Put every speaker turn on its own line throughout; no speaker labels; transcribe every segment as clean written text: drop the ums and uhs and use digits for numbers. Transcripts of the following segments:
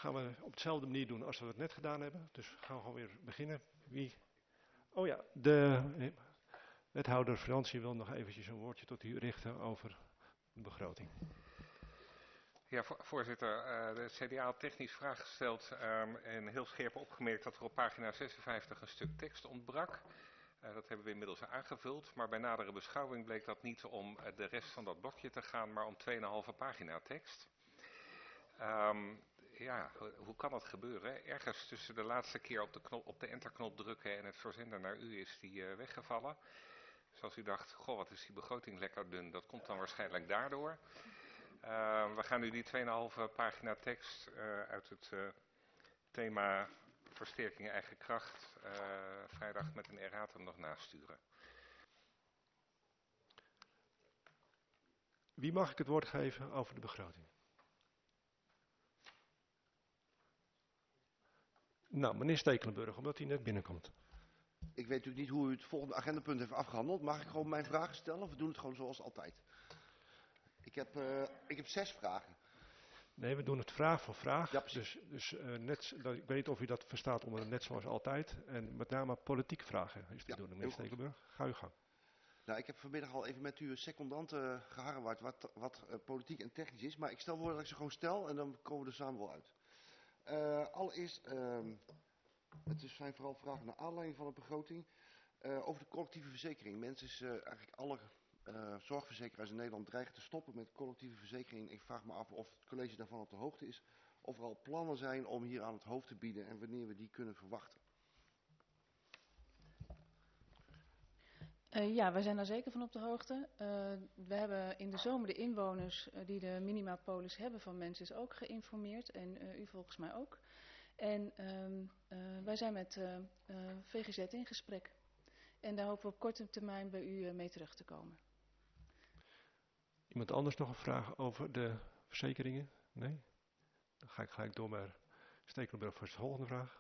gaan we op dezelfde manier doen als we het net gedaan hebben. Dus gaan we gewoon weer beginnen. Wie? Oh ja, de wethouder Financiën wil nog eventjes een woordje tot u richten over de begroting.
Ja, voorzitter, de CDA had technisch vraag gesteld en heel scherp opgemerkt dat er op pagina 56 een stuk tekst ontbrak. Dat hebben we inmiddels aangevuld, maar bij nadere beschouwing bleek dat niet om de rest van dat blokje te gaan, maar om 2,5 pagina tekst. Ja, hoe kan dat gebeuren? Ergens tussen de laatste keer op de enterknop drukken en het verzenden naar u is die weggevallen. Dus als u dacht, goh, wat is die begroting lekker dun, dat komt dan waarschijnlijk daardoor. We gaan nu die 2,5 pagina tekst uit het thema versterking eigen kracht vrijdag met een erratum nog nasturen.
Wie mag ik het woord geven over de begroting? Nou, meneer Stekelenburg, omdat hij net binnenkomt.
Ik weet natuurlijk niet hoe u het volgende agendapunt heeft afgehandeld. Mag ik gewoon mijn vragen stellen of we doen het gewoon zoals altijd? Ik heb 6 vragen.
Nee, we doen het vraag voor vraag.
Ja,
dus ik weet niet of u dat verstaat onder net zoals altijd. En met name politieke vragen is te doen, meneer Stekelenburg. Ga uw gang.
Nou, ik heb vanmiddag al even met uw secondant geharreward wat politiek en technisch is. Maar ik stel voor dat ik ze gewoon stel en dan komen we er samen wel uit. Allereerst, het zijn vooral vragen naar aanleiding van de begroting. Over de collectieve verzekering. Mensen is eigenlijk alle zorgverzekeraars in Nederland dreigen te stoppen met collectieve verzekering. Ik vraag me af of het college daarvan op de hoogte is. Of er al plannen zijn om hier aan het hoofd te bieden en wanneer we die kunnen verwachten.
Ja, wij zijn daar zeker van op de hoogte. We hebben in de zomer de inwoners die de minimapolis hebben van mensen ook geïnformeerd. En u volgens mij ook. En wij zijn met VGZ in gesprek. En daar hopen we op korte termijn bij u mee terug te komen.
Iemand anders nog een vraag over de verzekeringen? Nee? Dan ga ik gelijk door naar Stekelenburg voor de volgende vraag.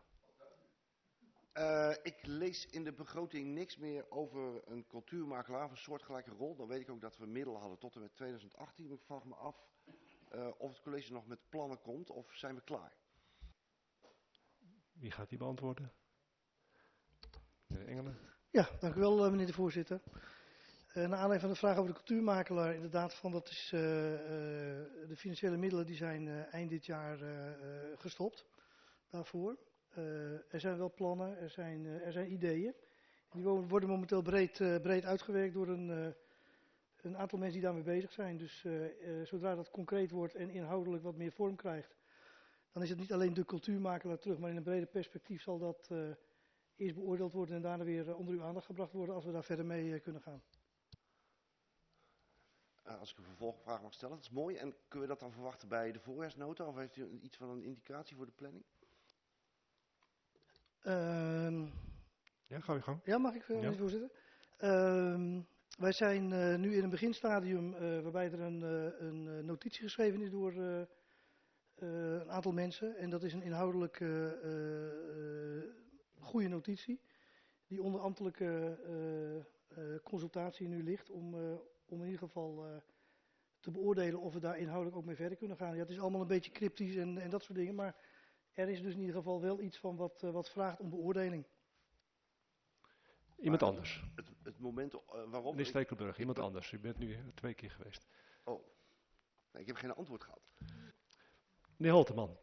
Ik lees in de begroting niks meer over een cultuurmakelaar of een soortgelijke rol. Dan weet ik ook dat we middelen hadden tot en met 2018. Maar ik vraag me af of het college nog met plannen komt of zijn we klaar?
Wie gaat die beantwoorden? Meneer Engelen.
Ja, dank u wel meneer de voorzitter. Naar aanleiding van de vraag over de cultuurmakelaar, inderdaad, dat is de financiële middelen die zijn eind dit jaar gestopt daarvoor. Er zijn wel plannen, er zijn ideeën. Die worden momenteel breed uitgewerkt door een aantal mensen die daarmee bezig zijn. Dus zodra dat concreet wordt en inhoudelijk wat meer vorm krijgt, dan is het niet alleen de cultuurmakelaar terug, maar in een breder perspectief zal dat eerst beoordeeld worden en daarna weer onder uw aandacht gebracht worden als we daar verder mee kunnen gaan.
Als ik een vervolgvraag mag stellen, dat is mooi. En kunnen we dat dan verwachten bij de voorjaarsnota of heeft u iets van een indicatie voor de planning?
Ja, ga je gang.
Ja, mag ik, meneer de voorzitter? Wij zijn nu in een beginstadium waarbij er een notitie geschreven is door een aantal mensen. En dat is een inhoudelijk goede notitie die onder ambtelijke consultatie nu ligt om in ieder geval te beoordelen of we daar inhoudelijk ook mee verder kunnen gaan. Ja, het is allemaal een beetje cryptisch en dat soort dingen, maar er is dus in ieder geval wel iets van wat vraagt om beoordeling.
Iemand anders.
Het moment waarop...
Meneer Stekelenburg, iemand anders. U bent nu 2 keer geweest.
Oh, nee, ik heb geen antwoord gehad.
Meneer Holteman.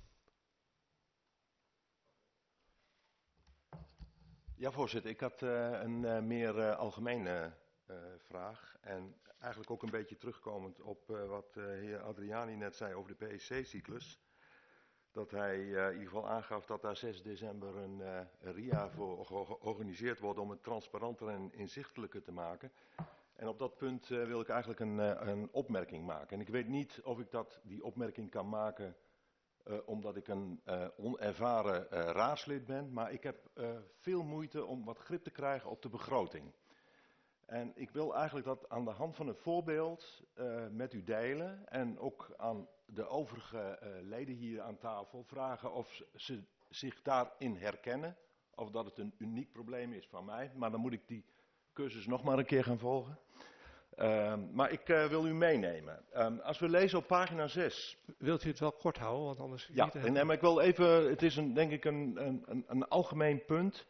Ja, voorzitter. Ik had een meer algemene vraag. En eigenlijk ook een beetje terugkomend op wat heer Adriani net zei over de PEC-cyclus. Dat hij in ieder geval aangaf dat daar 6 december een RIA voor georganiseerd wordt om het transparanter en inzichtelijker te maken. En op dat punt wil ik eigenlijk een opmerking maken. En ik weet niet of ik die opmerking kan maken omdat ik een onervaren raadslid ben. Maar ik heb veel moeite om wat grip te krijgen op de begroting. En ik wil eigenlijk dat aan de hand van een voorbeeld met u delen en ook aan de overige leden hier aan tafel vragen of ze zich daarin herkennen. Of dat het een uniek probleem is van mij, maar dan moet ik die cursus nog maar een keer gaan volgen. Maar ik wil u meenemen. Als we lezen op pagina 6.
Wilt u het wel kort houden, want anders...
Ja, nee, maar ik wil even, het is denk ik een algemeen punt.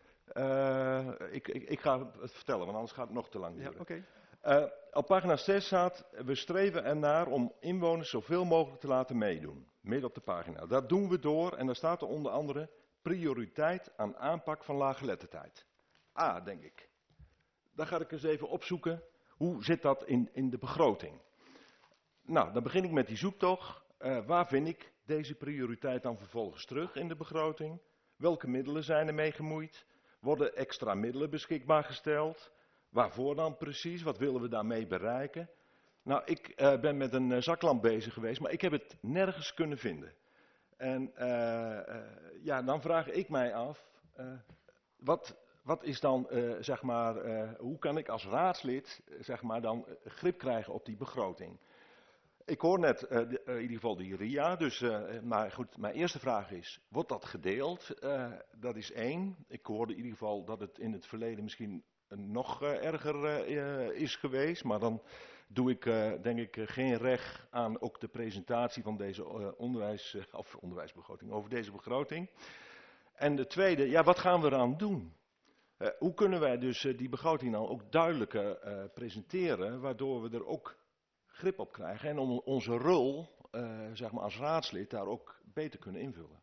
Ik ga het vertellen, want anders gaat het nog te lang duren.
Ja, oké.
Op pagina 6 staat, we streven ernaar om inwoners zoveel mogelijk te laten meedoen. Midden op de pagina. Dat doen we door, en daar staat er onder andere, prioriteit aan aanpak van laaggeletterdheid. Denk ik. Dan ga ik eens even opzoeken, hoe zit dat in de begroting? Nou, dan begin ik met die zoektocht. Waar vind ik deze prioriteit dan vervolgens terug in de begroting? Welke middelen zijn ermee gemoeid? Worden extra middelen beschikbaar gesteld? Waarvoor dan precies? Wat willen we daarmee bereiken? Nou, ik ben met een zaklamp bezig geweest, maar ik heb het nergens kunnen vinden. En dan vraag ik mij af, wat is dan, hoe kan ik als raadslid, dan grip krijgen op die begroting? Ik hoor net in ieder geval die RIA, maar goed, mijn eerste vraag is, wordt dat gedeeld? Dat is 1. Ik hoorde in ieder geval dat het in het verleden misschien nog erger is geweest, maar dan doe ik denk ik geen recht aan ook de presentatie van deze onderwijsbegroting, over deze begroting. En de tweede, wat gaan we eraan doen? Hoe kunnen wij dus die begroting dan ook duidelijker presenteren, waardoor we er ook grip op krijgen en om onze rol als raadslid daar ook beter kunnen invullen?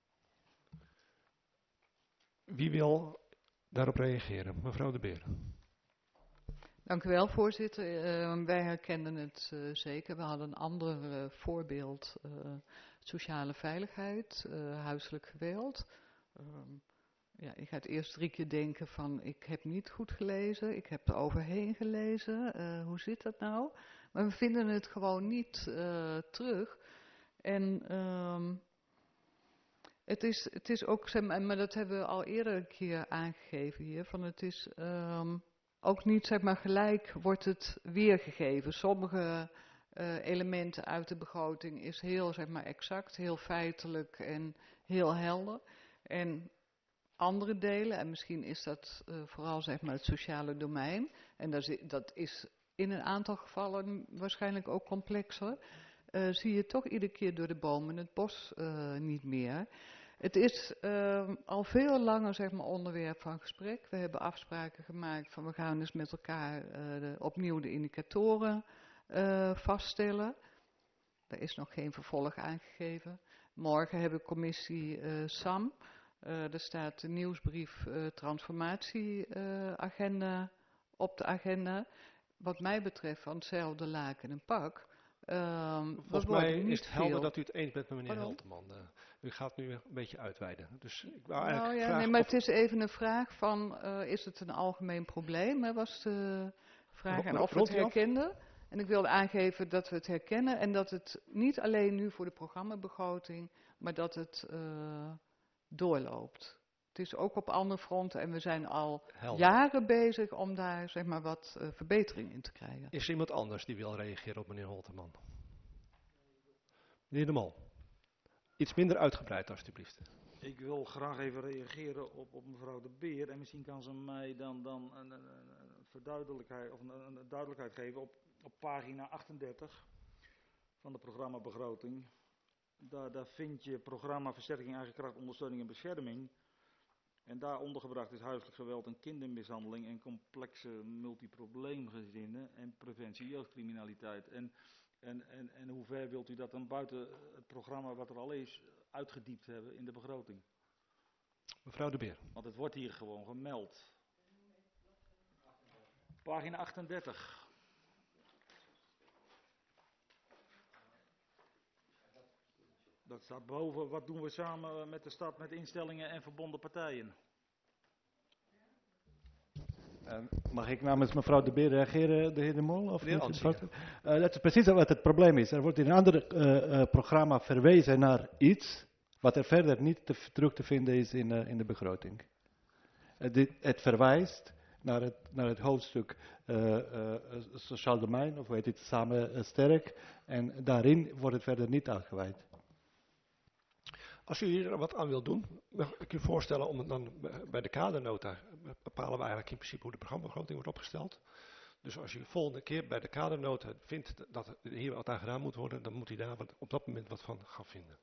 Wie wil daarop reageren? Mevrouw De Beer.
Dank u wel, voorzitter. Wij herkenden het zeker. We hadden een ander voorbeeld, sociale veiligheid, huiselijk geweld. Ik ga het eerst 3 keer denken van, ik heb niet goed gelezen, ik heb er overheen gelezen, hoe zit dat nou? Maar we vinden het gewoon niet terug. En het is ook, maar dat hebben we al eerder een keer aangegeven hier, van het is ook niet gelijk wordt het weergegeven. Sommige elementen uit de begroting is heel exact, heel feitelijk en heel helder. En andere delen, en misschien is dat vooral het sociale domein, en dat is in een aantal gevallen waarschijnlijk ook complexer, zie je toch iedere keer door de bomen het bos niet meer. Het is al veel langer onderwerp van gesprek. We hebben afspraken gemaakt van we gaan dus met elkaar opnieuw de indicatoren vaststellen. Er is nog geen vervolg aangegeven. Morgen hebben we commissie SAM. Er staat de nieuwsbrief transformatieagenda op de agenda. Wat mij betreft van hetzelfde laken en pak.
Volgens mij is het helder dat u het eens bent met meneer Hulteman. U gaat nu een beetje uitweiden. Dus ik wou eigenlijk vragen
maar het is even een vraag van, is het een algemeen probleem? Hè, was de vraag. En of we het herkenden. En ik wilde aangeven dat we het herkennen en dat het niet alleen nu voor de programmabegroting, maar dat het doorloopt. Het is ook op andere fronten en we zijn al jaren bezig om daar wat verbetering in te krijgen.
Is er iemand anders die wil reageren op meneer Holterman? Meneer De Mol, iets minder uitgebreid alstublieft.
Ik wil graag even reageren op mevrouw De Beer en misschien kan ze mij dan een verduidelijkheid of een duidelijkheid geven op pagina 38 van de programmabegroting. Daar vind je programma versterking eigen kracht, ondersteuning en bescherming. En daar ondergebracht is huiselijk geweld en kindermishandeling en complexe multiprobleemgezinnen en preventie jeugdcriminaliteit. En hoe ver wilt u dat dan buiten het programma wat er al is uitgediept hebben in de begroting?
Mevrouw De Beer.
Want het wordt hier gewoon gemeld. Pagina 38. Dat staat boven, wat doen we samen met de stad, met instellingen en verbonden partijen?
Mag ik namens mevrouw De Beer reageren, de heer De Mol? Of
niet?
Dat is precies wat het probleem is. Er wordt in een ander programma verwezen naar iets wat er verder niet terug te vinden is in de begroting. Het verwijst naar het hoofdstuk sociaal domein, of hoe heet het, samen sterk. En daarin wordt het verder niet uitgeweid.
Als u hier wat aan wilt doen, mag ik u voorstellen om het dan bij de kadernota bepalen we eigenlijk in principe hoe de programmabegroting wordt opgesteld. Dus als je volgende keer bij de kadernota vindt dat er hier wat aan gedaan moet worden, dan moet hij daar op dat moment wat van gaan vinden.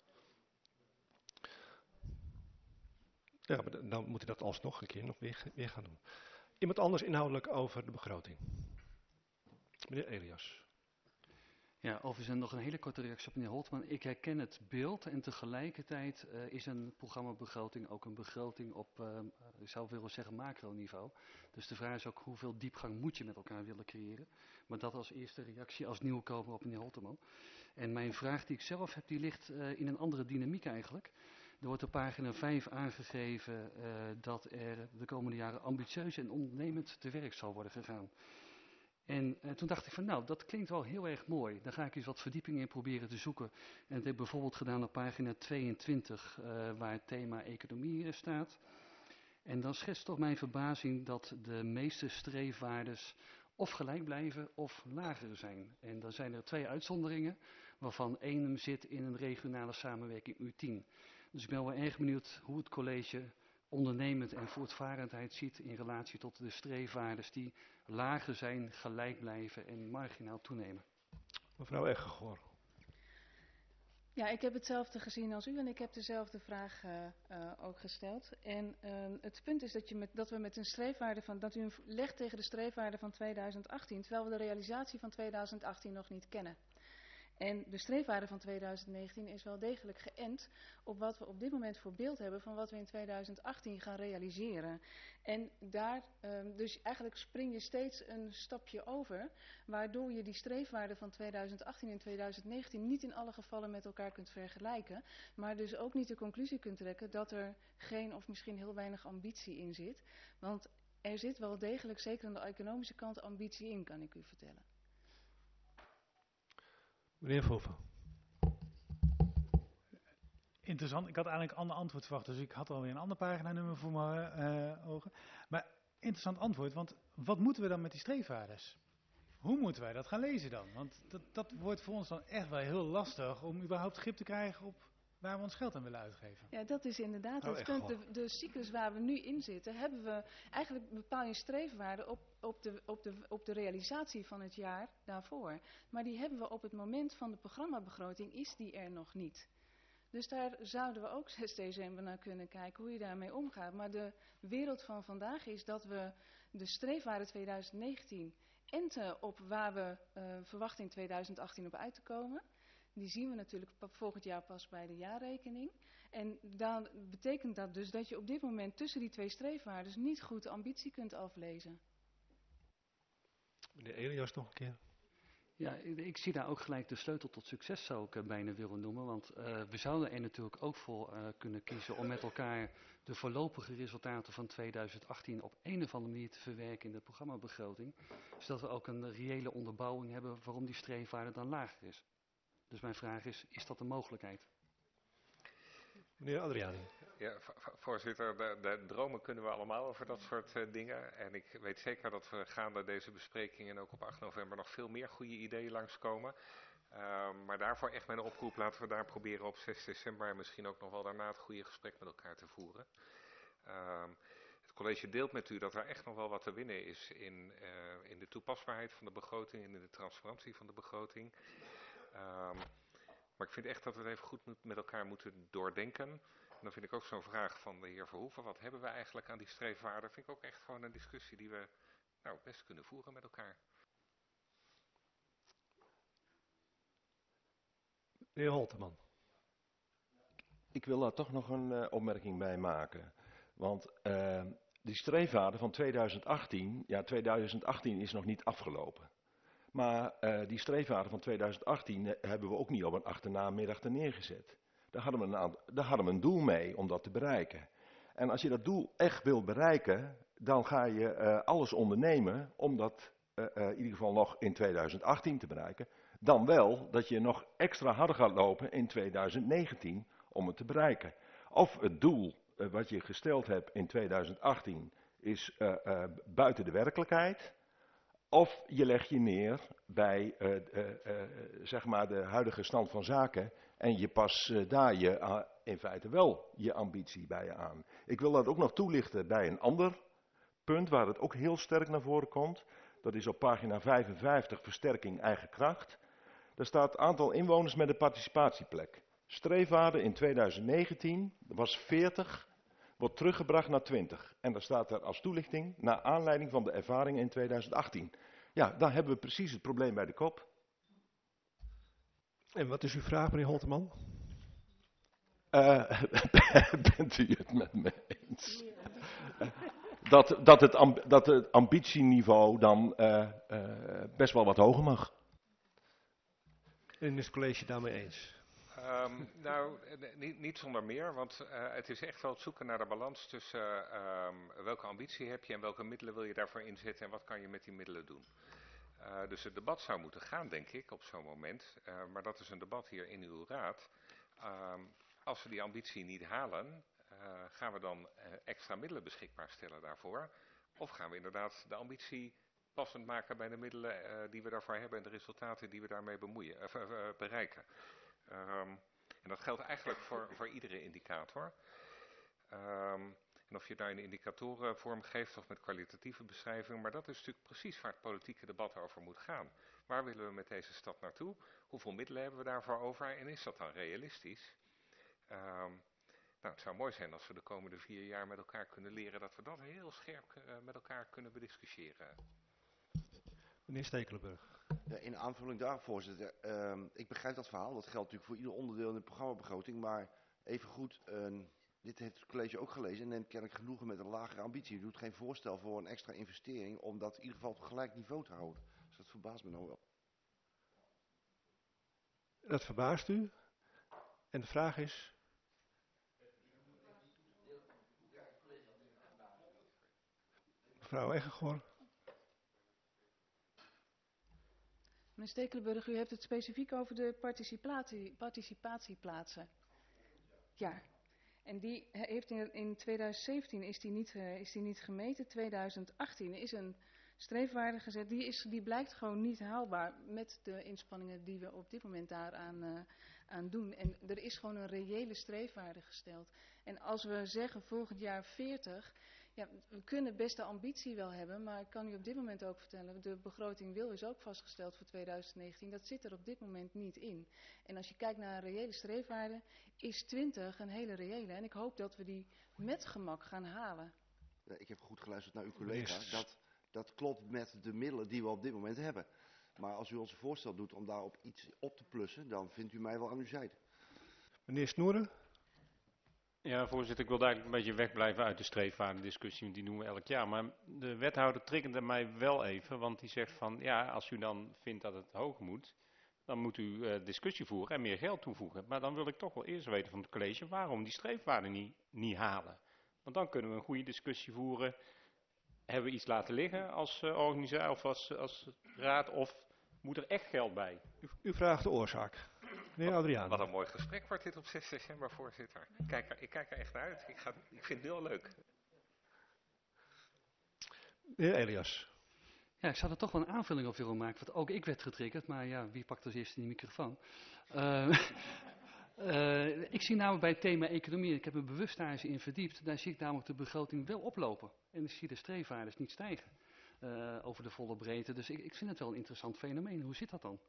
Ja, maar dan moet hij dat alsnog een keer nog weer gaan doen. Iemand anders inhoudelijk over de begroting? Meneer Elias.
Ja, overigens nog een hele korte reactie op meneer Holtman. Ik herken het beeld en tegelijkertijd is een programmabegroting ook een begroting op, ik zou willen zeggen, macroniveau. Dus de vraag is ook hoeveel diepgang moet je met elkaar willen creëren. Maar dat als eerste reactie als nieuwkomer op meneer Holtman. En mijn vraag die ik zelf heb, die ligt in een andere dynamiek eigenlijk. Er wordt op pagina 5 aangegeven dat er de komende jaren ambitieus en ondernemend te werk zal worden gegaan. En toen dacht ik van nou, dat klinkt wel heel erg mooi. Daar ga ik eens wat verdieping in proberen te zoeken. En dat heb ik bijvoorbeeld gedaan op pagina 22, waar het thema economie staat. En dan schetst toch mijn verbazing dat de meeste streefwaardes of gelijk blijven of lager zijn. En dan zijn er 2 uitzonderingen, waarvan één zit in een regionale samenwerking U10. Dus ik ben wel erg benieuwd hoe het college ondernemend en voortvarendheid ziet in relatie tot de streefwaardes die lager zijn, gelijk blijven en marginaal toenemen.
Mevrouw Eggegoor.
Ja, ik heb hetzelfde gezien als u en ik heb dezelfde vraag ook gesteld. En het punt is dat we met een streefwaarde van, dat u legt tegen de streefwaarde van 2018, terwijl we de realisatie van 2018 nog niet kennen. En de streefwaarde van 2019 is wel degelijk geënt op wat we op dit moment voor beeld hebben van wat we in 2018 gaan realiseren. En daar, dus eigenlijk spring je steeds een stapje over, waardoor je die streefwaarde van 2018 en 2019 niet in alle gevallen met elkaar kunt vergelijken, maar dus ook niet de conclusie kunt trekken dat er geen of misschien heel weinig ambitie in zit. Want er zit wel degelijk, zeker aan de economische kant, ambitie in, kan ik u vertellen.
Meneer Verhoeven.
Interessant. Ik had eigenlijk een ander antwoord verwacht, dus ik had alweer een ander paginanummer voor mijn ogen. Maar interessant antwoord, want wat moeten we dan met die streefwaardes? Hoe moeten wij dat gaan lezen dan? Want dat wordt voor ons dan echt wel heel lastig om überhaupt grip te krijgen op waar we ons geld aan willen uitgeven.
Ja, dat is inderdaad het punt. De cyclus waar we nu in zitten, hebben we eigenlijk bepaal je streefwaarde op de realisatie van het jaar daarvoor. Maar die hebben we op het moment van de programmabegroting, is die er nog niet. Dus daar zouden we ook 6 december naar kunnen kijken hoe je daarmee omgaat. Maar de wereld van vandaag is dat we de streefwaarde 2019 enten op waar we verwachten in 2018 op uit te komen. Die zien we natuurlijk volgend jaar pas bij de jaarrekening. En dan betekent dat dus dat je op dit moment tussen die 2 streefwaardes niet goed de ambitie kunt aflezen.
Meneer Elias nog een keer.
Ja, ik zie daar ook gelijk de sleutel tot succes, zou ik bijna willen noemen. Want we zouden er natuurlijk ook voor kunnen kiezen om met elkaar de voorlopige resultaten van 2018 op een of andere manier te verwerken in de programmabegroting. Zodat we ook een reële onderbouwing hebben waarom die streefwaarde dan lager is. Dus mijn vraag is dat een mogelijkheid?
Meneer Adriani.
Ja, voorzitter, de dromen kunnen we allemaal over dat soort dingen. En ik weet zeker dat we gaande deze bespreking en ook op 8 november nog veel meer goede ideeën langskomen. Maar daarvoor echt mijn oproep, laten we daar proberen op 6 december en misschien ook nog wel daarna het goede gesprek met elkaar te voeren. Het college deelt met u dat er echt nog wel wat te winnen is in de toepasbaarheid van de begroting en in de transparantie van de begroting. Maar ik vind echt dat we het even goed met elkaar moeten doordenken. En dan vind ik ook zo'n vraag van de heer Verhoeven, wat hebben we eigenlijk aan die streefwaarden? Vind ik ook echt gewoon een discussie die we best kunnen voeren met elkaar.
De heer Holteman.
Ik wil daar toch nog een opmerking bij maken. Want die streefwaarde van 2018, ja 2018 is nog niet afgelopen. Maar die streefwaarde van 2018 hebben we ook niet op een achternamiddag neergezet. Daar hadden we een doel mee om dat te bereiken. En als je dat doel echt wil bereiken, dan ga je alles ondernemen om dat in ieder geval nog in 2018 te bereiken. Dan wel dat je nog extra harder gaat lopen in 2019 om het te bereiken. Of het doel wat je gesteld hebt in 2018 is buiten de werkelijkheid. Of je legt je neer bij zeg maar de huidige stand van zaken en je past daar in feite wel je ambitie bij je aan. Ik wil dat ook nog toelichten bij een ander punt waar het ook heel sterk naar voren komt. Dat is op pagina 55, versterking eigen kracht. Daar staat aantal inwoners met een participatieplek. Streefwaarde in 2019 was 40, wordt teruggebracht naar 20. En daar staat er als toelichting, naar aanleiding van de ervaring in 2018. Ja, dan hebben we precies het probleem bij de kop.
En wat is uw vraag, meneer Holteman?
Bent u het met me eens? Dat het ambitieniveau dan best wel wat hoger mag.
En is het college daarmee eens?
Nou, niet zonder meer, want het is echt wel het zoeken naar de balans tussen welke ambitie heb je en welke middelen wil je daarvoor inzetten en wat kan je met die middelen doen. Dus het debat zou moeten gaan, denk ik, op zo'n moment. Maar dat is een debat hier in uw raad. Als we die ambitie niet halen, gaan we dan extra middelen beschikbaar stellen daarvoor? Of gaan we inderdaad de ambitie passend maken bij de middelen die we daarvoor hebben en de resultaten die we daarmee bereiken? En dat geldt eigenlijk voor iedere indicator. En of je daar een indicatorenvorm geeft of met kwalitatieve beschrijving, maar dat is natuurlijk precies waar het politieke debat over moet gaan. Waar willen we met deze stad naartoe? Hoeveel middelen hebben we daarvoor over en is dat dan realistisch? Nou, het zou mooi zijn als we de komende 4 jaar met elkaar kunnen leren dat we dat heel scherp met elkaar kunnen bediscussiëren.
Meneer Stekelenburg.
Ja, in aanvulling daar, voorzitter. Ik begrijp dat verhaal. Dat geldt natuurlijk voor ieder onderdeel in de programmabegroting. Maar evengoed, dit heeft het college ook gelezen en neemt kennelijk genoegen met een lagere ambitie. U doet geen voorstel voor een extra investering om dat in ieder geval op gelijk niveau te houden. Dus dat verbaast me nou wel.
Dat verbaast u. En de vraag is... Mevrouw Eggegoor.
Meneer Stekelenburg, u heeft het specifiek over de participatieplaatsen. Ja, en die heeft in 2017 is die niet gemeten. 2018 is een streefwaarde gezet. Die blijkt gewoon niet haalbaar met de inspanningen die we op dit moment daaraan aan doen. En er is gewoon een reële streefwaarde gesteld. En als we zeggen volgend jaar 40... Ja, we kunnen best de ambitie wel hebben, maar ik kan u op dit moment ook vertellen, de begroting wil is ook vastgesteld voor 2019. Dat zit er op dit moment niet in. En als je kijkt naar een reële streefwaarde, is 20 een hele reële. En ik hoop dat we die met gemak gaan halen.
Ja, ik heb goed geluisterd naar uw collega. Dat klopt met de middelen die we op dit moment hebben. Maar als u ons een voorstel doet om daarop iets op te plussen, dan vindt u mij wel aan uw zijde.
Meneer Snoeren.
Ja, voorzitter, ik wil eigenlijk een beetje wegblijven uit de streefwaardendiscussie, want die doen we elk jaar. Maar de wethouder triggerde mij wel even, want die zegt van, ja, als u dan vindt dat het hoog moet, dan moet u discussie voeren en meer geld toevoegen. Maar dan wil ik toch wel eerst weten van het college waarom die streefwaarden niet halen. Want dan kunnen we een goede discussie voeren. Hebben we iets laten liggen als organisatie of als raad, of moet er echt geld bij?
U vraagt de oorzaak. Meneer Adriaan.
Wat een mooi gesprek wordt dit op 6 december, voorzitter. Ik kijk er echt naar uit. Ik vind het heel leuk.
Meneer Elias.
Ja, ik zou er toch wel een aanvulling op willen maken, want ook ik werd getriggerd, maar ja, wie pakt als eerste die microfoon? Ik zie namelijk bij het thema economie, ik heb me bewust daar eens in verdiept, daar zie ik namelijk de begroting wel oplopen. En ik zie de streefwaardes niet stijgen over de volle breedte. Dus ik vind het wel een interessant fenomeen. Hoe zit dat dan?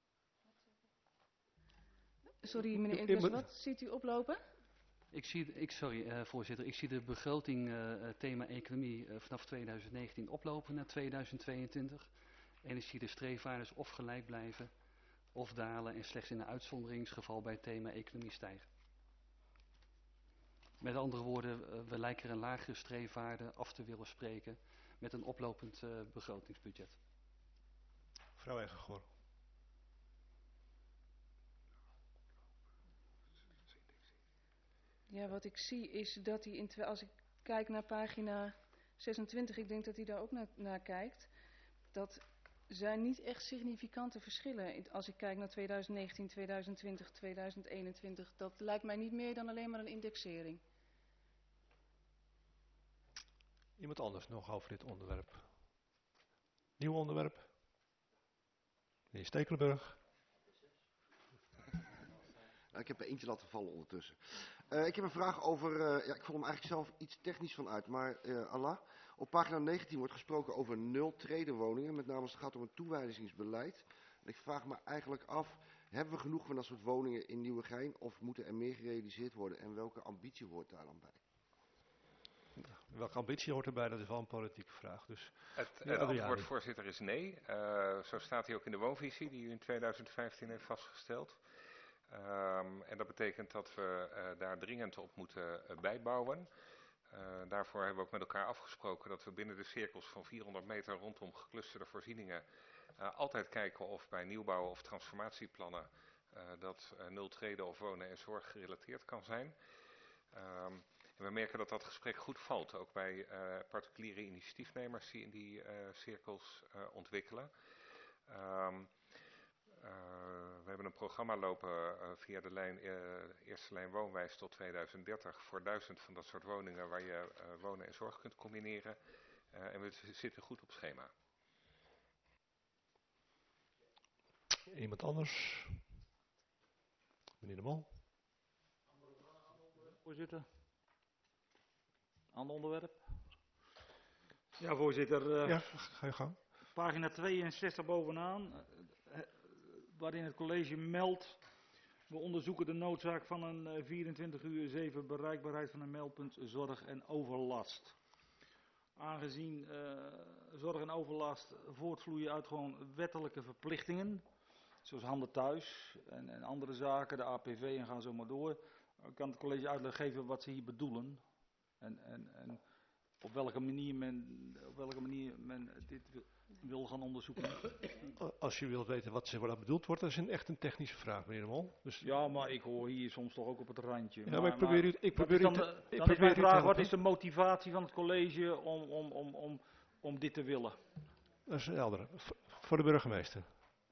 Sorry meneer Elias, wat ziet u oplopen?
Voorzitter, ik zie de begroting thema economie vanaf 2019 oplopen naar 2022. En ik zie de streefwaardes of gelijk blijven of dalen en slechts in een uitzonderingsgeval bij het thema economie stijgen. Met andere woorden, we lijken er een lagere streefwaarde af te willen spreken met een oplopend begrotingsbudget.
Mevrouw Eggegoor.
Ja, wat ik zie is dat hij, als ik kijk naar pagina 26, ik denk dat hij daar ook naar kijkt, dat zijn niet echt significante verschillen. Als ik kijk naar 2019, 2020, 2021, dat lijkt mij niet meer dan alleen maar een indexering.
Iemand anders nog over dit onderwerp? Nieuw onderwerp? Meneer Stekelenburg.
Ik heb er eentje laten vallen ondertussen. Ik heb een vraag over, ik vond hem eigenlijk zelf iets technisch vanuit, maar Allah. Op pagina 19 wordt gesproken over nul-trede-woningen, met name als het gaat om een toewijzingsbeleid. En ik vraag me eigenlijk af, hebben we genoeg van dat soort woningen in Nieuwegein of moeten er meer gerealiseerd worden en welke ambitie hoort daar dan bij?
Welke ambitie hoort erbij? Dat is wel een politieke vraag. Dus,
Het antwoord, voorzitter, is nee. Zo staat hij ook in de woonvisie die u in 2015 heeft vastgesteld. En dat betekent dat we daar dringend op moeten bijbouwen. Daarvoor hebben we ook met elkaar afgesproken dat we binnen de cirkels van 400 meter rondom geclusterde voorzieningen altijd kijken of bij nieuwbouw of transformatieplannen dat nul-trede of wonen en zorg gerelateerd kan zijn. En we merken dat dat gesprek goed valt, ook bij particuliere initiatiefnemers die in die cirkels ontwikkelen. We hebben een programma lopen via de eerste lijn woonwijs tot 2030 voor 1000 van dat soort woningen waar je wonen en zorg kunt combineren. En we zitten goed op schema.
Iemand anders? Meneer De Mol.
Voorzitter. Ander onderwerp. Ja, voorzitter.
Ja, ga je gang.
Pagina 62 bovenaan, waarin het college meldt: we onderzoeken de noodzaak van een 24/7 bereikbaarheid van een meldpunt zorg en overlast. Aangezien zorg en overlast voortvloeien uit gewoon wettelijke verplichtingen, zoals handen thuis en andere zaken, de APV en gaan zo maar door, kan het college uitleg geven wat ze hier bedoelen en op welke manier men dit wil gaan onderzoeken.
Als je wilt weten wat er bedoeld wordt, dat is echt een technische vraag, meneer De Mol. Dus...
Ja, maar ik hoor hier soms toch ook op het randje.
Ja, maar ik probeer
dan is mijn vraag, wat is de motivatie van het college om dit te willen?
Dat is helder. Voor de burgemeester.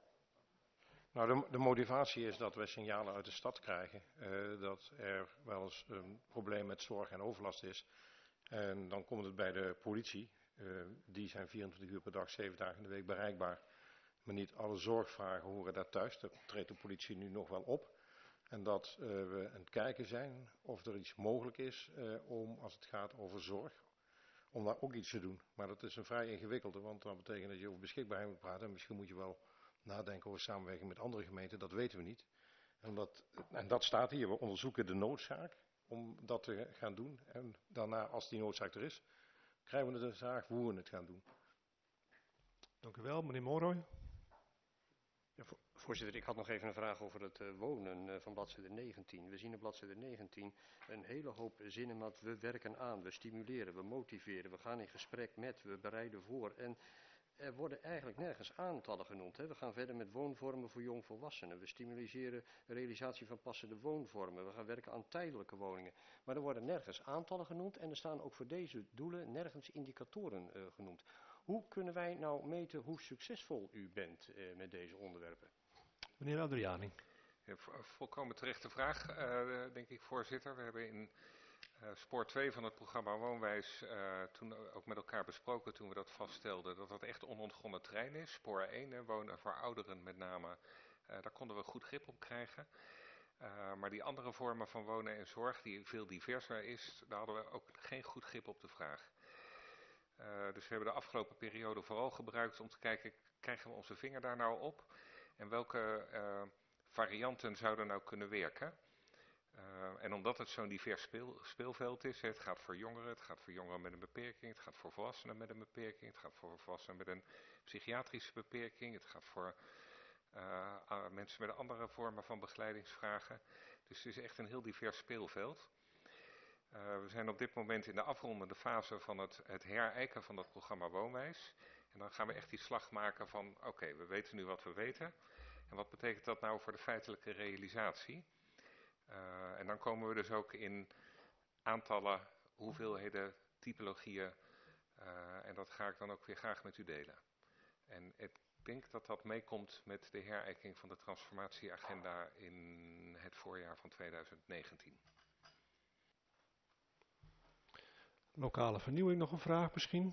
Nou, de motivatie is dat we signalen uit de stad krijgen dat er wel eens een probleem met zorg en overlast is. En dan komt het bij de politie. Die zijn 24 uur per dag, 7 dagen in de week bereikbaar. Maar niet alle zorgvragen horen daar thuis. Daar treedt de politie nu nog wel op. En dat we aan het kijken zijn of er iets mogelijk is om, als het gaat over zorg, om daar ook iets te doen. Maar dat is een vrij ingewikkelde, want dat betekent dat je over beschikbaarheid moet praten. En misschien moet je wel nadenken over samenwerking met andere gemeenten, dat weten we niet. En dat staat hier, we onderzoeken de noodzaak om dat te gaan doen. En daarna, als die noodzaak er is, krijgen we de zaak hoe we het gaan doen.
Dank u wel, meneer Moroy.
Ja, voorzitter, ik had nog even een vraag over het wonen van bladzijde 19. We zien op bladzijde 19 een hele hoop zinnen met we werken aan, we stimuleren, we motiveren, we gaan in gesprek met, we bereiden voor. En er worden eigenlijk nergens aantallen genoemd. Hè. We gaan verder met woonvormen voor jongvolwassenen. We stimuleren de realisatie van passende woonvormen. We gaan werken aan tijdelijke woningen. Maar er worden nergens aantallen genoemd en er staan ook voor deze doelen nergens indicatoren genoemd. Hoe kunnen wij nou meten hoe succesvol u bent met deze onderwerpen?
Meneer Adriani.
Ja, volkomen terechte vraag, denk ik, voorzitter. We hebben in spoor 2 van het programma Woonwijs toen ook met elkaar besproken toen we dat vaststelden, dat dat echt onontgonnen terrein is. Spoor 1, wonen voor ouderen met name, daar konden we goed grip op krijgen. Maar die andere vormen van wonen en zorg, die veel diverser is, daar hadden we ook geen goed grip op de vraag. Dus we hebben de afgelopen periode vooral gebruikt om te kijken, krijgen we onze vinger daar nou op? En welke varianten zouden nou kunnen werken? En omdat het zo'n divers speelveld is, het gaat voor jongeren met een beperking, het gaat voor volwassenen met een beperking, het gaat voor volwassenen met een psychiatrische beperking, het gaat voor mensen met andere vormen van begeleidingsvragen. Dus het is echt een heel divers speelveld. We zijn op dit moment in de afrondende fase van het herijken van dat programma Woonwijs. En dan gaan we echt die slag maken van, oké, we weten nu wat we weten. En wat betekent dat nou voor de feitelijke realisatie? En dan komen we dus ook in aantallen, hoeveelheden, typologieën. En dat ga ik dan ook weer graag met u delen. En ik denk dat dat meekomt met de herijking van de transformatieagenda in het voorjaar van 2019.
Lokale vernieuwing, nog een vraag misschien?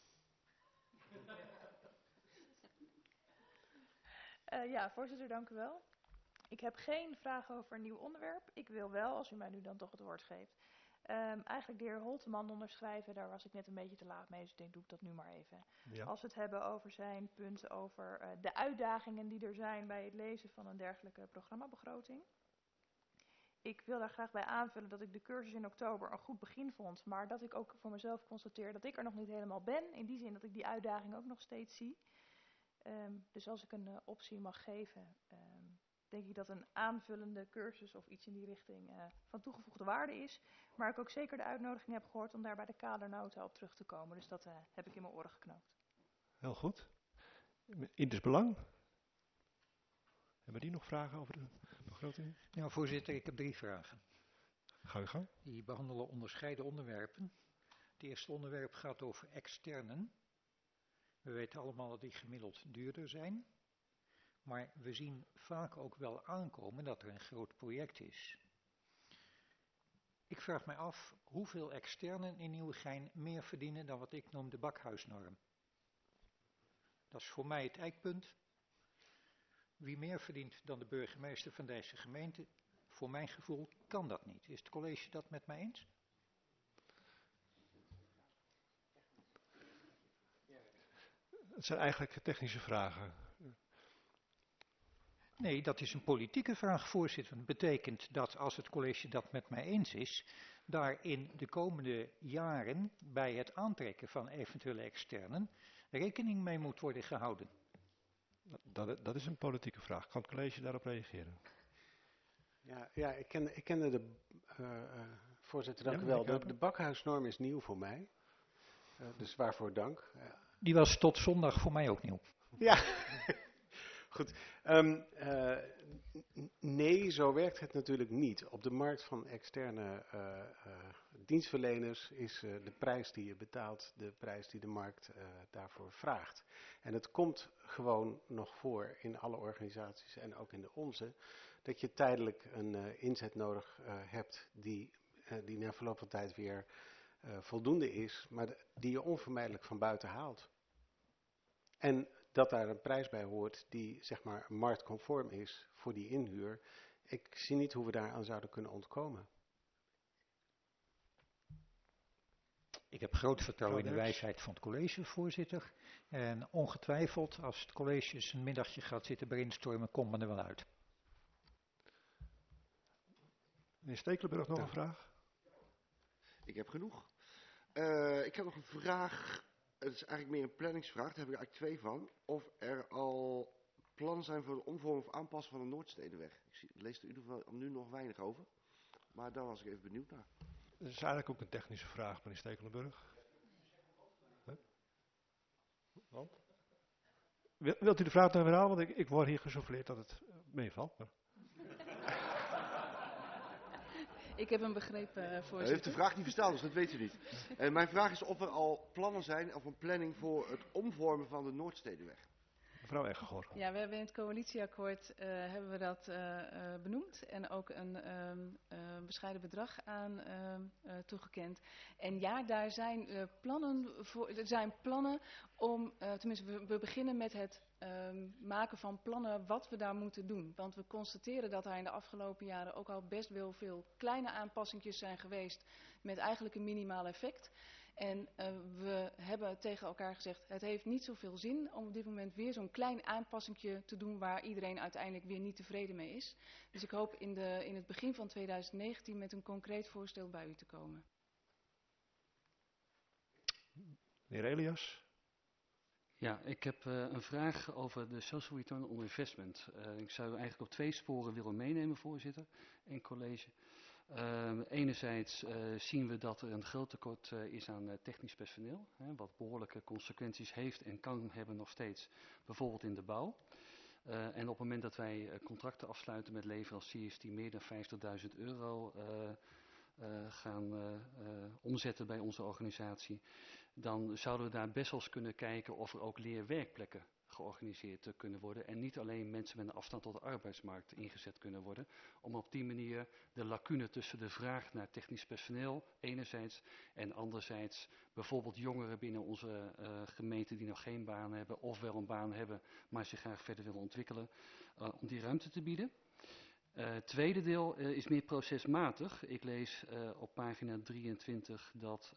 Ja, voorzitter, dank u wel. Ik heb geen vragen over een nieuw onderwerp. Ik wil wel, als u mij nu dan toch het woord geeft, Eigenlijk de heer Holteman onderschrijven, daar was ik net een beetje te laat mee, dus ik denk, doe ik dat nu maar even.
Ja.
Als we het hebben over zijn punt over de uitdagingen die er zijn bij het lezen van een dergelijke programmabegroting. Ik wil daar graag bij aanvullen dat ik de cursus in oktober een goed begin vond, maar dat ik ook voor mezelf constateer dat ik er nog niet helemaal ben, in die zin dat ik die uitdaging ook nog steeds zie. Dus als ik een optie mag geven, denk ik dat een aanvullende cursus of iets in die richting van toegevoegde waarde is. Maar ik ook zeker de uitnodiging heb gehoord om daar bij de kadernota op terug te komen. Dus dat heb ik in mijn oren geknoopt.
Heel goed. Ieders belang? Hebben die nog vragen over de begroting?
Ja, voorzitter, ik heb 3 vragen.
Ga je gang.
Die behandelen onderscheiden onderwerpen. Het eerste onderwerp gaat over externen. We weten allemaal dat die gemiddeld duurder zijn. Maar we zien vaak ook wel aankomen dat er een groot project is. Ik vraag mij af hoeveel externen in Nieuwegein meer verdienen dan wat ik noem de bakhuisnorm. Dat is voor mij het eikpunt. Wie meer verdient dan de burgemeester van deze gemeente, voor mijn gevoel kan dat niet. Is het college dat met mij eens?
Het zijn eigenlijk technische vragen.
Nee, dat is een politieke vraag, voorzitter. Dat betekent dat als het college dat met mij eens is, daar in de komende jaren bij het aantrekken van eventuele externen rekening mee moet worden gehouden.
Dat is een politieke vraag. Kan het college daarop reageren?
Ja, ik kende de voorzitter, dank u wel. De bakhuisnorm is nieuw voor mij. Dus waarvoor dank.
Die was tot zondag voor mij ook nieuw.
Ja, goed. Nee, zo werkt het natuurlijk niet. Op de markt van externe dienstverleners is de prijs die je betaalt de prijs die de markt daarvoor vraagt. En het komt gewoon nog voor in alle organisaties en ook in de onze, dat je tijdelijk een inzet nodig hebt die na verloop van tijd weer voldoende is, maar die je onvermijdelijk van buiten haalt. En dat daar een prijs bij hoort die zeg maar marktconform is voor die inhuur. Ik zie niet hoe we daaraan zouden kunnen ontkomen.
Ik heb groot vertrouwen in de wijsheid van het college, voorzitter. En ongetwijfeld, als het college eens een middagje gaat zitten brainstormen, komt men er wel uit.
Meneer Stekelenburg, nog een vraag?
Ik heb genoeg. Ik heb nog een vraag. Het is eigenlijk meer een planningsvraag. Daar heb ik eigenlijk 2 van. Of er al plannen zijn voor de omvorming of aanpassing van de Noordstedenweg. Ik lees er in ieder geval nu nog weinig over. Maar daar was ik even benieuwd naar.
Dat is eigenlijk ook een technische vraag, meneer Stekelenburg. Want? Wilt u de vraag nog herhalen? Want ik word hier gesouffleerd dat het meevalt. Maar...
Ik heb hem begrepen, voorzitter.
U heeft de vraag niet verstaan, dus dat weet u niet. Mijn vraag is of er al plannen zijn, of een planning voor het omvormen van de Noordstedenweg.
Mevrouw Eggegoor.
Ja, we hebben in het coalitieakkoord hebben we dat benoemd en ook een bescheiden bedrag aan toegekend. En ja, daar zijn plannen om, tenminste we beginnen met het maken van plannen wat we daar moeten doen. Want we constateren dat er in de afgelopen jaren ook al best wel veel kleine aanpassingjes zijn geweest met eigenlijk een minimaal effect. En we hebben tegen elkaar gezegd, het heeft niet zoveel zin om op dit moment weer zo'n klein aanpassingje te doen waar iedereen uiteindelijk weer niet tevreden mee is. Dus ik hoop in het begin van 2019 met een concreet voorstel bij u te komen.
Meneer Elias.
Ja, ik heb een vraag over de Social Return on Investment. Ik zou u eigenlijk op 2 sporen willen meenemen, voorzitter en college. Enerzijds zien we dat er een groot tekort is aan technisch personeel, wat behoorlijke consequenties heeft en kan hebben nog steeds, bijvoorbeeld in de bouw. En op het moment dat wij contracten afsluiten met leveranciers die meer dan €50.000 gaan omzetten bij onze organisatie, dan zouden we daar best wel eens kunnen kijken of er ook leerwerkplekken georganiseerd kunnen worden en niet alleen mensen met een afstand tot de arbeidsmarkt ingezet kunnen worden, om op die manier de lacune tussen de vraag naar technisch personeel enerzijds en anderzijds bijvoorbeeld jongeren binnen onze gemeente die nog geen baan hebben of wel een baan hebben, maar zich graag verder willen ontwikkelen, om die ruimte te bieden. Tweede deel is meer procesmatig. Ik lees op pagina 23 dat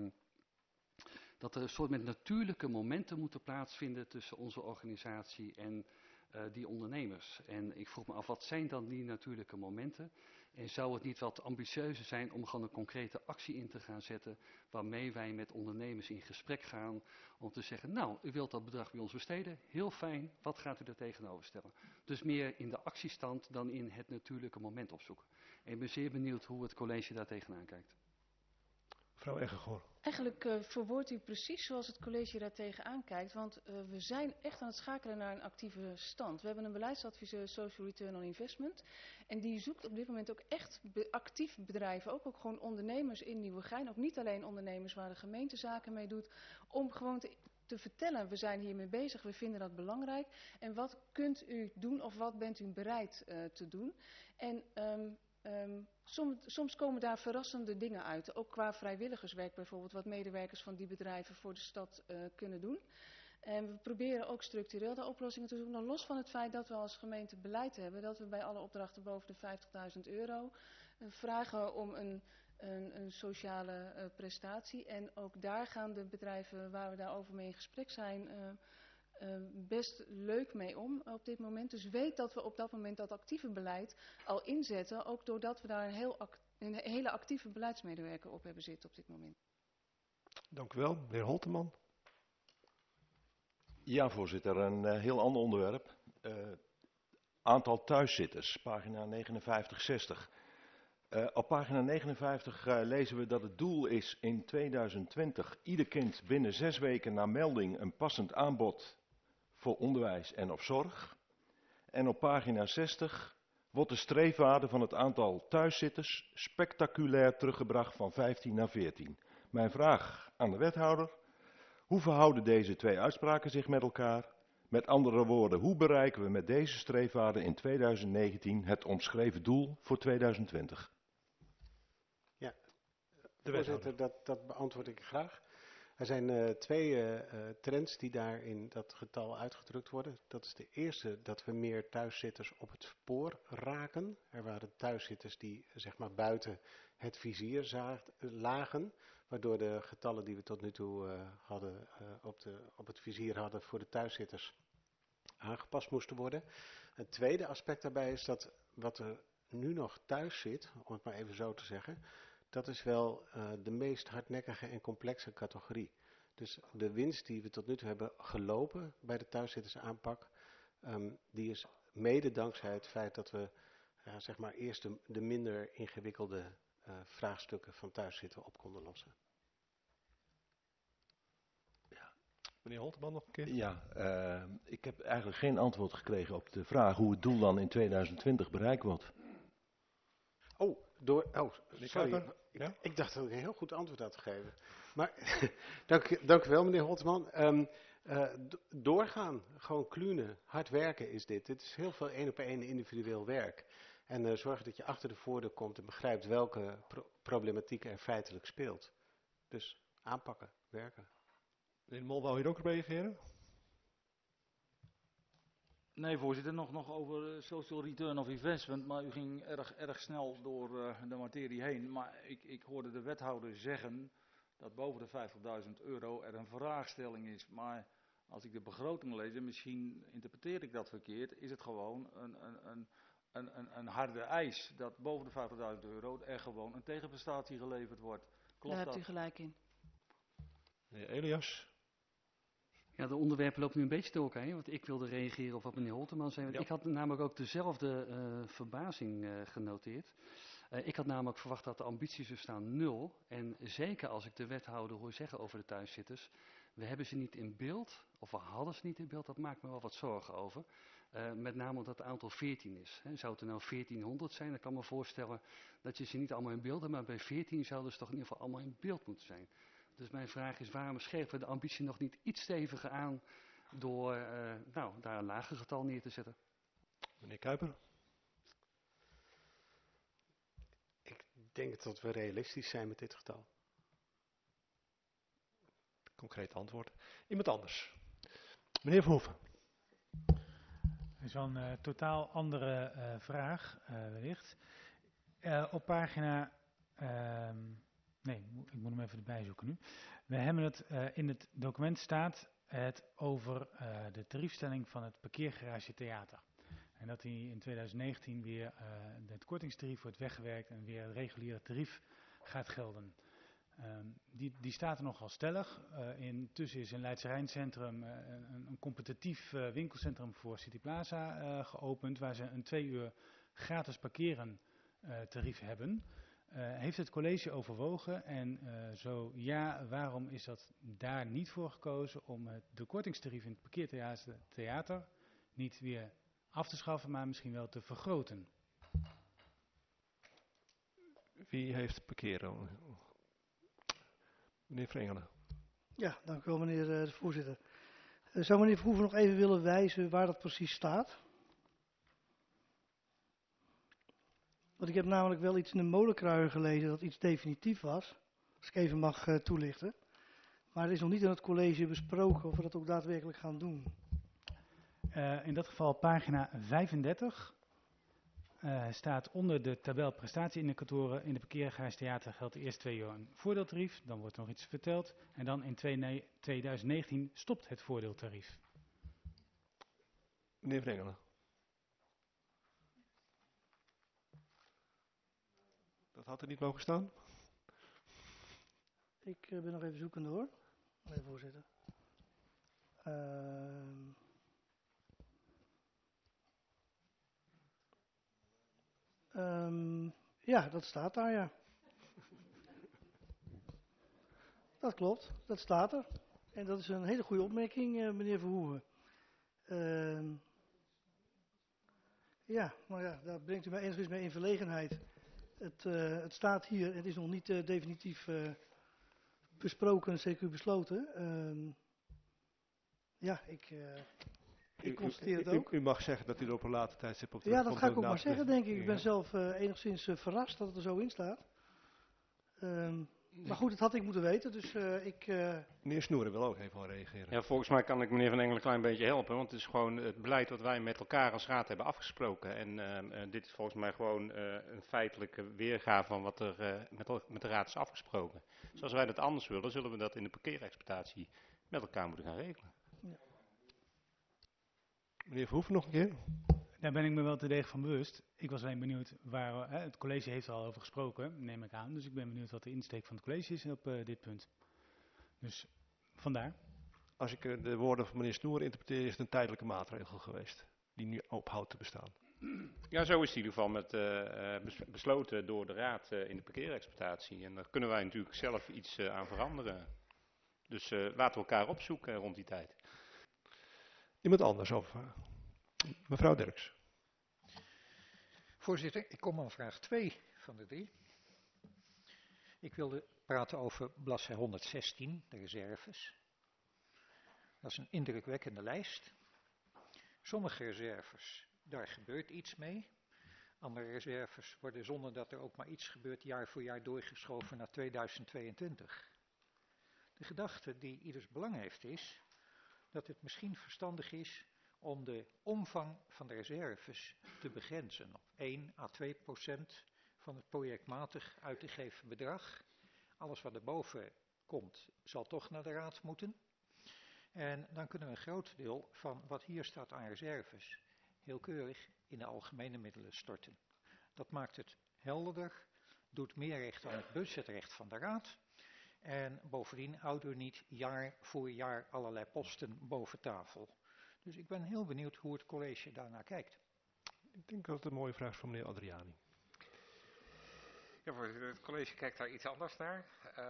er een soort met natuurlijke momenten moeten plaatsvinden tussen onze organisatie en die ondernemers. En ik vroeg me af, wat zijn dan die natuurlijke momenten? En zou het niet wat ambitieuzer zijn om gewoon een concrete actie in te gaan zetten, waarmee wij met ondernemers in gesprek gaan om te zeggen, nou, u wilt dat bedrag bij ons besteden, heel fijn, wat gaat u er tegenover stellen? Dus meer in de actiestand dan in het natuurlijke moment opzoeken. En ik ben zeer benieuwd hoe het college daar tegenaan kijkt.
Mevrouw Eggegoor.
Eigenlijk verwoordt u precies zoals het college daar tegenaan kijkt, want we zijn echt aan het schakelen naar een actieve stand. We hebben een beleidsadviseur Social Return on Investment en die zoekt op dit moment ook echt actief bedrijven, ook gewoon ondernemers in Nieuwegein, ook niet alleen ondernemers waar de gemeente zaken mee doet, om gewoon te vertellen, we zijn hiermee bezig, we vinden dat belangrijk en wat kunt u doen of wat bent u bereid te doen. En soms komen daar verrassende dingen uit, ook qua vrijwilligerswerk bijvoorbeeld, wat medewerkers van die bedrijven voor de stad kunnen doen. En we proberen ook structureel de oplossingen te zoeken, los van het feit dat we als gemeente beleid hebben, dat we bij alle opdrachten boven de €50.000 vragen om een sociale prestatie. En ook daar gaan de bedrijven waar we daarover mee in gesprek zijn best leuk mee om op dit moment. Dus weet dat we op dat moment dat actieve beleid al inzetten, ook doordat we daar een hele actieve beleidsmedewerker op hebben zitten op dit moment.
Dank u wel, meneer Holteman.
Ja, voorzitter, een heel ander onderwerp. Aantal thuiszitters, pagina 5960. Op pagina 59 lezen we dat het doel is in 2020 ieder kind binnen 6 weken na melding een passend aanbod voor onderwijs en of zorg. En op pagina 60 wordt de streefwaarde van het aantal thuiszitters spectaculair teruggebracht van 15 naar 14. Mijn vraag aan de wethouder, hoe verhouden deze twee uitspraken zich met elkaar? Met andere woorden, hoe bereiken we met deze streefwaarde in 2019 het omschreven doel voor 2020?
Ja, voorzitter, dat beantwoord ik graag. Er zijn twee trends die daar in dat getal uitgedrukt worden. Dat is de eerste, dat we meer thuiszitters op het spoor raken. Er waren thuiszitters die zeg maar buiten het vizier lagen, waardoor de getallen die we tot nu toe hadden op het vizier hadden voor de thuiszitters aangepast moesten worden. Het tweede aspect daarbij is dat wat er nu nog thuis zit, om het maar even zo te zeggen, dat is wel de meest hardnekkige en complexe categorie. Dus de winst die we tot nu toe hebben gelopen bij de thuiszittersaanpak, die is mede dankzij het feit dat we zeg maar eerst de minder ingewikkelde vraagstukken van thuiszitten op konden lossen.
Meneer Holteman nog een keer?
Ja, ik heb eigenlijk geen antwoord gekregen op de vraag hoe het doel dan in 2020 bereikt wordt.
Sorry. Ik dacht dat ik een heel goed antwoord had gegeven. Maar dank u wel, meneer Holteman. Doorgaan, gewoon klunen, hard werken is dit. Dit is heel veel 1-op-1 individueel werk. En zorgen dat je achter de voordeur komt en begrijpt welke problematiek er feitelijk speelt. Dus aanpakken, werken.
Meneer Mol, wou hier ook op reageren?
Nee, voorzitter, nog over social return of investment, maar u ging erg snel door de materie heen. Maar ik hoorde de wethouder zeggen dat boven de €50.000 er een vraagstelling is. Maar als ik de begroting lees, en misschien interpreteer ik dat verkeerd, is het gewoon een harde eis dat boven de €50.000 er gewoon een tegenprestatie geleverd wordt. Klopt
Daar
dat?
hebt u gelijk in.
Meneer Elias?
Ja, de onderwerpen lopen nu een beetje door elkaar heen, want ik wilde reageren op wat meneer Holteman zei. Want ik had namelijk ook dezelfde verbazing genoteerd. Ik had namelijk verwacht dat de ambities er staan 0. En zeker als ik de wethouder hoor zeggen over de thuiszitters, we hebben ze niet in beeld, of we hadden ze niet in beeld, dat maakt me wel wat zorgen over. Met name dat het aantal 14 is. Zou het er nou 1400 zijn, dan kan ik me voorstellen dat je ze niet allemaal in beeld hebt, maar bij 14 zouden ze toch in ieder geval allemaal in beeld moeten zijn. Dus mijn vraag is, waarom scherpen we de ambitie nog niet iets steviger aan door daar een lager getal neer te zetten?
Meneer Kuiper?
Ik denk dat we realistisch zijn met dit getal.
Concreet antwoord. Iemand anders. Meneer Verhoeven.
is wel een totaal andere vraag, wellicht. Op pagina... ik moet hem even erbij zoeken nu. We hebben het, in het document staat het over de tariefstelling van het parkeergarage theater. En dat die in 2019 weer het kortingstarief wordt weggewerkt en weer het reguliere tarief gaat gelden. Die staat er nogal stellig. Intussen is in Leidse Rijncentrum een competitief winkelcentrum voor City Plaza geopend, waar ze een 2 uur gratis parkeren tarief hebben. Heeft het college overwogen en zo ja, waarom is dat daar niet voor gekozen om de kortingstarief in het parkeertheater niet weer af te schaffen, maar misschien wel te vergroten?
Wie heeft parkeren? Meneer Vrengelen.
Ja, dank u wel meneer de voorzitter. Zou meneer Verhoeven nog even willen wijzen waar dat precies staat? Want ik heb namelijk wel iets in de Molenkruier gelezen dat iets definitief was. Als ik even mag toelichten. Maar het is nog niet in het college besproken of we dat ook daadwerkelijk gaan doen.
In dat geval pagina 35 staat onder de tabel prestatieindicatoren in de parkeergarage theater geldt de eerste 2 jaar een voordeeltarief. Dan wordt er nog iets verteld. En dan in 2019 stopt het voordeeltarief.
Meneer Vrengelen. Dat had er niet mogen staan?
Ik ben nog even zoekende hoor, meneer de voorzitter. Ja, dat staat daar, ja. Dat klopt, dat staat er. En dat is een hele goede opmerking, meneer Verhoeven. Ja, nou ja, daar brengt u mij enigszins mee in verlegenheid. Het staat hier, het is nog niet definitief besproken, CQ besloten. Ja, ik constateer het ook.
U mag zeggen dat u er op een later tijdstip op
Ja, dat ga ik ook maar zeggen, denk ik. Ik ben zelf enigszins verrast dat het er zo in staat. Maar goed, dat had ik moeten weten, dus
Meneer Snoeren wil ook even reageren.
Ja, volgens mij kan ik meneer Van Engelen een klein beetje helpen, want het is gewoon het beleid wat wij met elkaar als raad hebben afgesproken. En dit is volgens mij gewoon een feitelijke weergave van wat er met de raad is afgesproken. Dus als wij dat anders willen, zullen we dat in de parkeerexploitatie met elkaar moeten gaan regelen.
Ja.
Meneer Verhoeven nog een keer?
Daar ben ik me wel terdege van bewust. Ik was alleen benieuwd waar, het college heeft er al over gesproken, neem ik aan. Dus ik ben benieuwd wat de insteek van het college is op dit punt. Dus vandaar.
Als ik de woorden van meneer Snoer interpreteer, is het een tijdelijke maatregel geweest. Die nu ophoudt te bestaan.
Ja, zo is het in ieder geval besloten door de raad in de parkeerexploitatie. En daar kunnen wij natuurlijk zelf iets aan veranderen. Dus laten we elkaar opzoeken rond die tijd.
Iemand anders over? Mevrouw Derks.
Voorzitter, ik kom aan vraag 2 van de 3. Ik wilde praten over bladzij 116, de reserves. Dat is een indrukwekkende lijst. Sommige reserves, daar gebeurt iets mee. Andere reserves worden zonder dat er ook maar iets gebeurt jaar voor jaar doorgeschoven naar 2022. De gedachte die ieders belang heeft is dat het misschien verstandig is om de omvang van de reserves te begrenzen op 1 à 2% van het projectmatig uit te geven bedrag. Alles wat erboven komt zal toch naar de raad moeten. En dan kunnen we een groot deel van wat hier staat aan reserves heel keurig in de algemene middelen storten. Dat maakt het helderder, doet meer recht aan het budgetrecht van de raad. En bovendien houden we niet jaar voor jaar allerlei posten boven tafel. Dus ik ben heel benieuwd hoe het college daarnaar kijkt.
Ik denk dat het een mooie vraag is van meneer Adriani.
Ja, voorzitter, het college kijkt daar iets anders naar.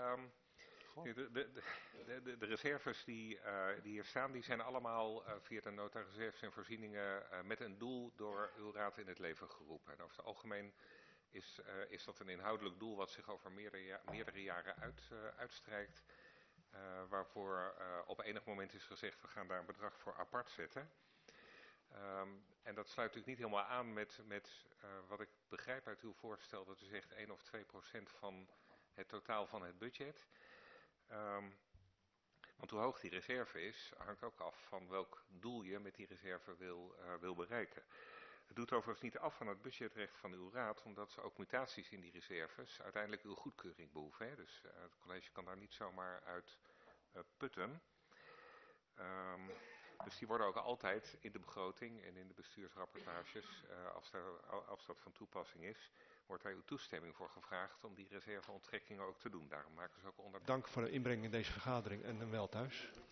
De reserves die hier staan, die zijn allemaal via de nota reserves en voorzieningen met een doel door uw raad in het leven geroepen. En over het algemeen is dat een inhoudelijk doel wat zich over meerdere jaren uitstrijkt. Waarvoor op enig moment is gezegd, we gaan daar een bedrag voor apart zetten. En dat sluit natuurlijk niet helemaal aan met wat ik begrijp uit uw voorstel, dat u zegt 1 of 2% van het totaal van het budget. Want hoe hoog die reserve is, hangt ook af van welk doel je met die reserve wil bereiken. Het doet overigens niet af van het budgetrecht van uw raad, omdat ook mutaties in die reserves uiteindelijk uw goedkeuring behoeven. Hè? Dus het college kan daar niet zomaar uit putten. Dus die worden ook altijd in de begroting en in de bestuursrapportages, als dat van toepassing is, wordt daar uw toestemming voor gevraagd om die reserveonttrekkingen ook te doen. Daarom maken ze ook onder.
Dank voor de inbreng in deze vergadering en wel thuis.